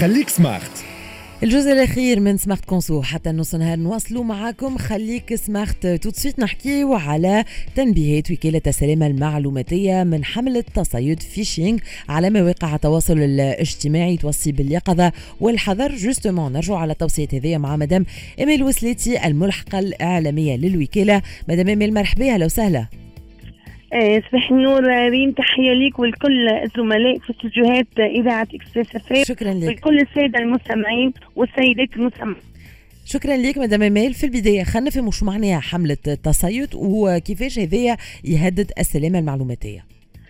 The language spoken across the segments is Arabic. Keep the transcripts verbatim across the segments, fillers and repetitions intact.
خليك سمارت. الجزء الأخير من سمارت كونسو حتى نص نهار نواصلوا معاكم. خليك سمارت. توتسويت نحكيو على تنبيهات وكالة السلامة المعلوماتية من حملة تصيد فيشينج على مواقع التواصل الاجتماعي توصي باليقظة والحذر. جوستومون نرجع على التوصيات هذه مع مدام إيميل وسليتي الملحقة الإعلامية للوكالة. مدام إيميل مرحبا، أهلا وسهلا. صباح النور ريم، تحية ليك ولكل الزملاء في استديوهات إذاعة إكسبريس اف. شكرا لك. ولكل السادة المستمعين والسيدات المستمعين. شكرا لك مدام إيميل. في البداية خلينا نفهموا شو معناها حملة التصيد وكيفاش هذايا يهدد السلامة المعلوماتية.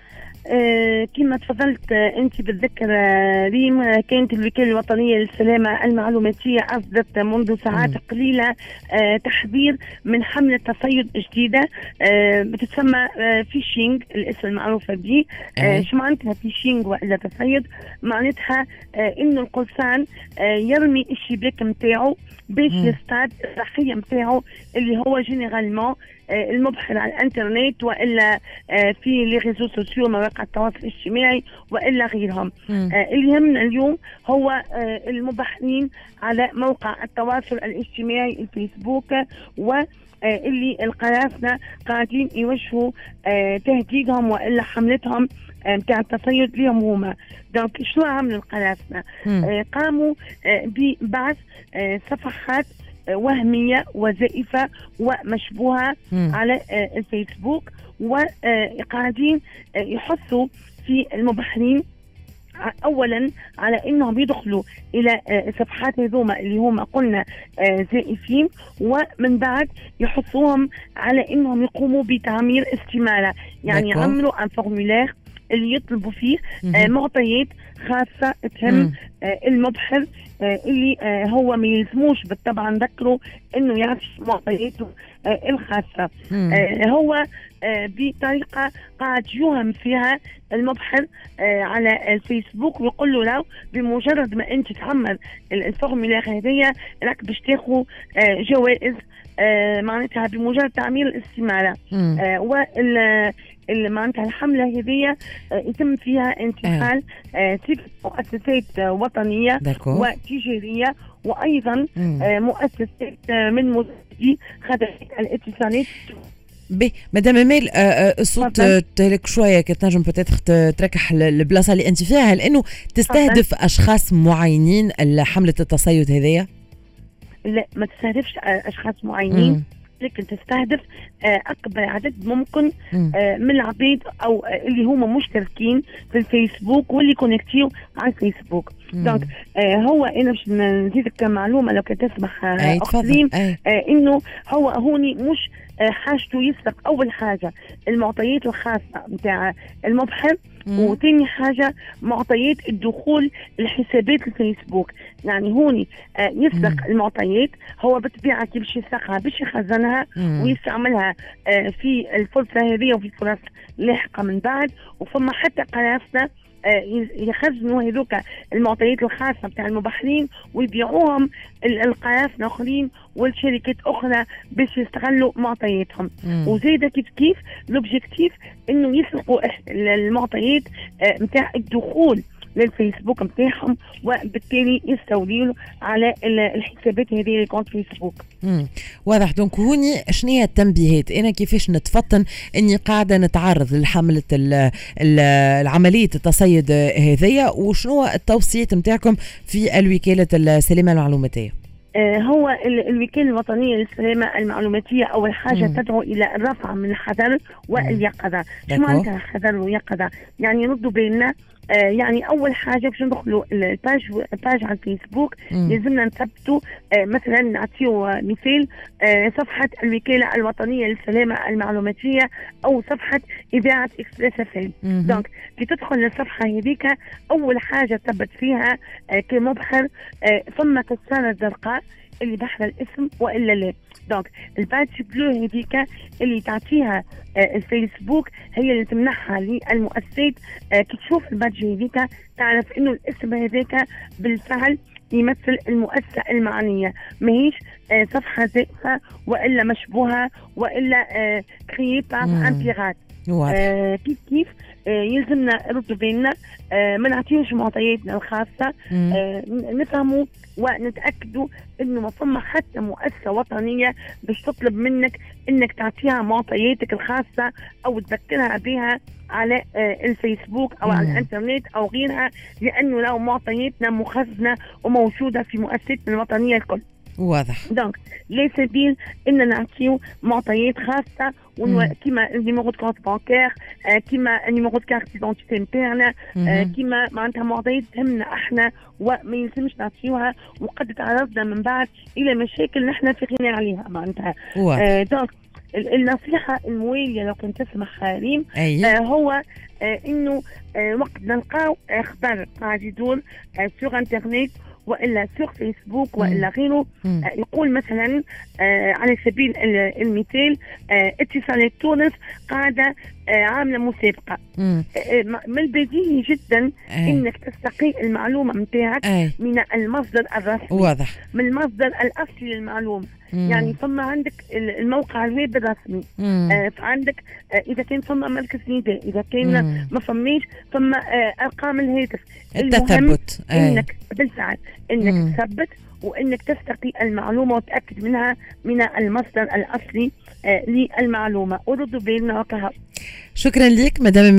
آه كما تفضلت آه انت بالذكر آه ريم، آه كانت الوكاله الوطنيه للسلامه المعلوماتيه اصدرت منذ ساعات م. قليله آه تحذير من حمله تصيد جديده آه بتسمى آه فيشينج، الاسم المعروف به. آه شو معناتها فيشينج والا تصيد؟ معناتها آه انه القرصان آه يرمي الشباك نتاعو باش يصطاد الضحيه نتاعو اللي هو جينيرالمون المبحر على الانترنت والا في لي ريزو سوسيو مواقع التواصل الاجتماعي والا غيرهم. اللي يهمنا اليوم هو المبحرين على موقع التواصل الاجتماعي الفيسبوك، واللي القراصنة قاعدين يوجهوا تهديدهم والا حملتهم نتاع التصيد ليهم هما. دونك شنو عملوا القراصنة؟ قاموا ببعث صفحات وهمية وزائفة ومشبوهة مم. على الفيسبوك، وقاعدين يحثوا في المبحرين اولا على انهم يدخلوا الى صفحات هذوما اللي هم قلنا زائفين، ومن بعد يحثوهم على انهم يقوموا بتعمير استمارة، يعني يعملوا ان فورمولير اللي يطلبوا فيه آه معطيات خاصة تهم آه المبحر آه اللي آه هو ما يلزموش بالطبع نذكروا انه يعطي معطياته آه الخاصة. آه هو آه بطريقة قاعد يوهم فيها المبحر آه على الفيسبوك ويقول له لو بمجرد ما انت تعمر الفورمولير هذيا راك باش تاخذ آه جوائز آه معناتها بمجرد تعمير الاستمارة. آه وال معناتها الحملة هذه يتم فيها انتقال آه. ست مؤسسات وطنية داكو. وتجارية وأيضا آه مؤسسات آه من مزيدي خدمات الاتصالات. بي مدام إيميل الصوت تلك شوية كتنجم بتاتخ تركح البلاصة اللي أنت فيها، لأنه تستهدف أشخاص معينين حملة التصيد هذه؟ لا، ما تستهدفش أشخاص معينين م. لكن تستهدف أكبر عدد ممكن من العبيد أو اللي هم مشتركين في الفيسبوك واللي كونكتيو على الفيسبوك. دونك هو أنا باش نزيدك معلومة لو كنت تسمح أخرين، إنه هو هوني مش حاجته يسرق أول حاجة المعطيات الخاصة متاع المبحر، وتاني حاجة معطيات الدخول لحسابات الفيسبوك. يعني هوني آه يسرق مم. المعطيات، هو بالطبيعة كي باش يسرقها باش يخزنها مم. ويستعملها آه في الفرصة هذه وفي فرص لاحقة من بعد. وفما حتى قراصنة آه يخزنوا هذوك المعطيات الخاصة بتاع المبحرين ويبيعوهم القراصنة آخرين والشركات أخرى باش يستغلوا معطياتهم. وزيدا كيف كيف لوبجيكتيف إنه يسرقوا المعطيات متاع الدخول للفيسبوك متاعهم، وبالتالي يستوليوا على الحسابات هذه اللي كونت فيسبوك. امم واضح. دونك هوني شنو هي التنبيهات؟ انا كيفاش نتفطن اني قاعده نتعرض لحمله العمليه التصيد هذيا، وشنو التوصيات نتاعكم في الوكاله السلامه المعلوماتيه؟ هو الوكالة الوطنية للسلامة المعلوماتية أول حاجة مم. تدعو إلى الرفع من الحذر واليقظة. شو معناتها الحذر واليقظة؟ يعني ردوا بالنا. آه يعني أول حاجة باش ندخلوا الباج باج على الفيسبوك لازمنا نثبتوا آه مثلا نعطيو مثال آه صفحة الوكالة الوطنية للسلامة المعلوماتية أو صفحة إذاعة إكسبريس اف. دونك كي تدخل للصفحة هذيك أول حاجة تثبت فيها آه كمبحر آه ثم كسانة زرقاء اللي بحر الاسم والا لا. دونك البادج بلو هذيك اللي تعطيها آه الفيسبوك هي اللي تمنحها للمؤسسات. آه كي تشوف البادج هذيك تعرف انه الاسم هذاك بالفعل يمثل المؤسسة المعنية، ماهيش آه صفحة زائفة والا مشبوهة والا آه كريي بار ان بيرات. آه كيف كيف آه يلزمنا ردوا بالنا، آه ما نعطيوش معطياتنا الخاصه، آه نفهموا ونتاكدوا انه ما فما حتى مؤسسه وطنيه باش تطلب منك انك تعطيها معطياتك الخاصه او تذكرها بها على آه الفيسبوك او مم. على الانترنت او غيرها، لانه لو معطياتنا مخزنه وموجوده في مؤسساتنا الوطنيه الكل. واضح. دونك لي سبيل ان نعطيو معطيات خاصه كيما النيميرو دو كونت بانكير، كيما النيميرو دو كارت ديدونتيتي نتاعنا، كيما معناتها معطيات تهمنا احنا وما يلزمش نعطيوها وقد تعرضنا من بعد الى مشاكل نحن في غنى عليها معناتها. آه دونك النصيحه المواليه لو كنت تسمح ريم، أيه. آه هو آه انه آه وقت نلقاو اخبار قاعد يدور آه سور انترنت والا سور فيسبوك والا غيره، آه يقول مثلا آه على سبيل المثال آه اتصالات تونس قاعده آه عامله مسابقه، آه من البديهي جدا أي. انك تستقي المعلومه نتاعك من المصدر الرسمي، واضح، من المصدر الاصلي للمعلومه. مم. يعني فما عندك الموقع الويب الرسمي، آه فعندك آه اذا كان فما مركز نداء، اذا كان مم. ما فماش فما آه ارقام الهاتف. التثبت انك بالفعل انك مم. تثبت وانك تستقي المعلومه وتاكد منها من المصدر الاصلي آه للمعلومه. وردوا بالنا وكهو. شكرا لك مدام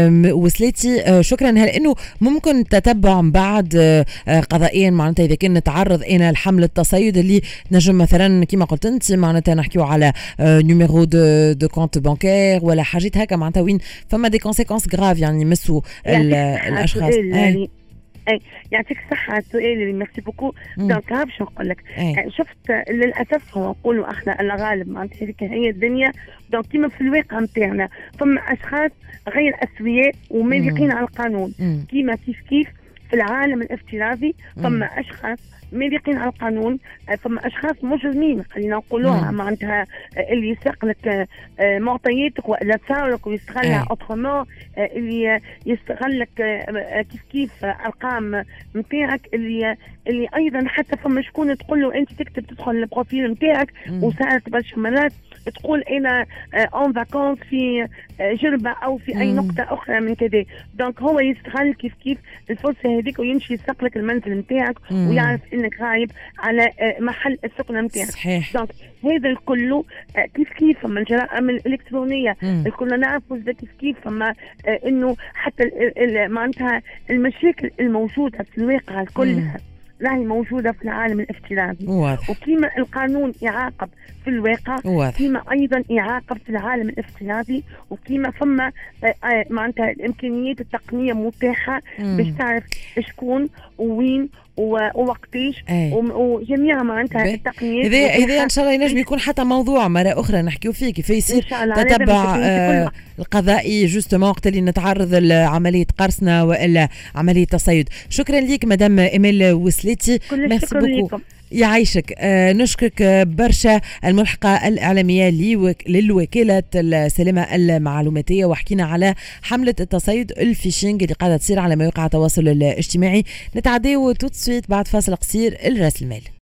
وسليتي، شكرا. هل انه ممكن تتبع بعد قضائيا معناتها اذا كان نتعرض انا لحمله التصيد اللي نجم مثلا كما قلت انت معناتها نحكيو على نيميرو دو دو كونت بانكير ولا حاجات هكا معناتها وين فما دي كونسيكونس غراف يعني يمسوا الاشخاص. اي اي يعطيك الصحة على السؤال اللي ميرسي بوكو. دونك ها باش نقول لك، شفت للاسف نقولوا احنا الغالب معناتها هذيك هي الدنيا. دونك كيما في الواقع نتاعنا فما اشخاص غير اسوياء ومالقين على القانون، كيما كيف كيف في العالم الافتراضي فما اشخاص مالقين على القانون، فما اشخاص مجرمين خلينا نقولوها معناتها اللي يسرق لك معطياتك والا تصاورك ويستغلها اوترومون، اللي يستغل لك كيف كيف ارقام نتاعك، اللي اللي ايضا حتى فما شكون تقول له انت تكتب تدخل البروفيل نتاعك وساعات برشا مرات تقول انا اون فاكونس في جربه او في اي نقطه اخرى من كذا. دونك هو يستغل كيف كيف الفرصه هذيك ويمشي يسرق لك المنزل نتاعك ويعرف انك غايب على محل السكنه نتاعك. صحيح. دونك هذا الكل كيف كيف فما الجرائم الالكترونيه الكل نعرفوا كيف كيف فما انه حتى معناتها المشاكل الموجوده في الواقع كلها راهي موجودة في العالم الافتراضي. واضح. وكيما القانون يعاقب في الواقع واضح. كيما أيضا يعاقب في العالم الافتراضي، وكيما فما معناتها الإمكانيات التقنية متاحة باش تعرف شكون ووين ووقتيش وجميع معناتها التقنيات. إذا إذا إن شاء الله ينجم يكون حتى موضوع مرة أخرى نحكيو فيه كيف يصير تتبع آه القضائي جوستومون وقت اللي نتعرض لعملية قرصنة وإلا عملية تصيد. شكرا ليك مدام إيميل وسليتي. كل شكرا لكم. يعيشك. آه نشكرك برشا الملحقة الإعلامية للوكالة السلامة المعلوماتية، وحكينا على حملة التصيد الفيشينج اللي قاعدة تصير على مواقع التواصل الاجتماعي. نتعداو توت سويت بعد فاصل قصير الراس المال.